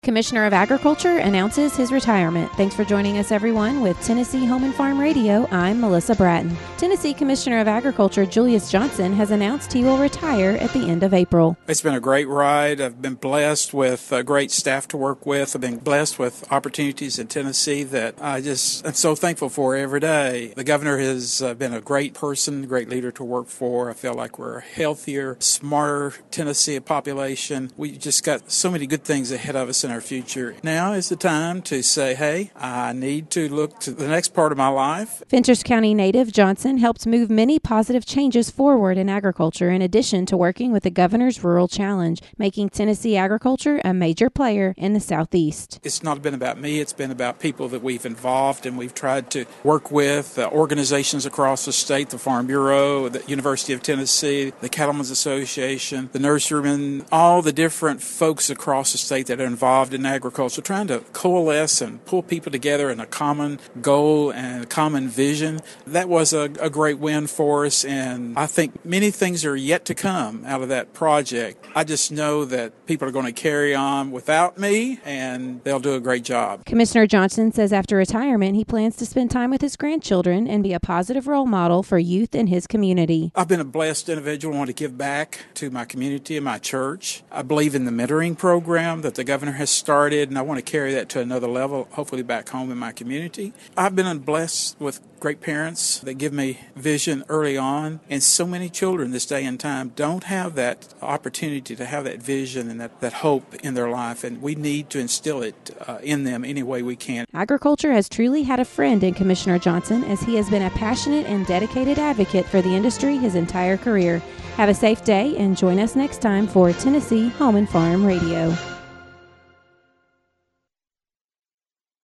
Commissioner of Agriculture announces his retirement. Thanks for joining us, everyone, with Tennessee Home and Farm Radio. I'm Melissa Bratton. Tennessee Commissioner of Agriculture Julius Johnson has announced he will retire at the end of April. It's been a great ride. I've been blessed with a great staff to work with. I've been blessed with opportunities in Tennessee that I'm so thankful for every day. The governor has been a great person, great leader to work for. I feel like we're a healthier, smarter Tennessee population. We just got so many good things ahead of us in our future. Now is the time to say, hey, I need to look to the next part of my life. Fentress County native Johnson helped move many positive changes forward in agriculture in addition to working with the Governor's Rural Challenge, making Tennessee agriculture a major player in the Southeast. It's not been about me. It's been about people that we've involved and we've tried to work with, organizations across the state, the Farm Bureau, the University of Tennessee, the Cattlemen's Association, the nurserymen, all the different folks across the state that are involved in agriculture, trying to coalesce and pull people together in a common goal and a common vision. That was a great win for us, and I think many things are yet to come out of that project. I just know that people are going to carry on without me, and they'll do a great job. Commissioner Johnson says after retirement, he plans to spend time with his grandchildren and be a positive role model for youth in his community. I've been a blessed individual. I want to give back to my community and my church. I believe in the mentoring program that the governor has started, and I want to carry that to another level, hopefully back home in my community. I've been blessed with great parents that give me vision early on, and so many children this day and time don't have that opportunity to have that vision and that hope in their life, and we need to instill it in them any way we can. Agriculture has truly had a friend in Commissioner Johnson, as he has been a passionate and dedicated advocate for the industry his entire career. Have a safe day and join us next time for Tennessee Home and Farm Radio.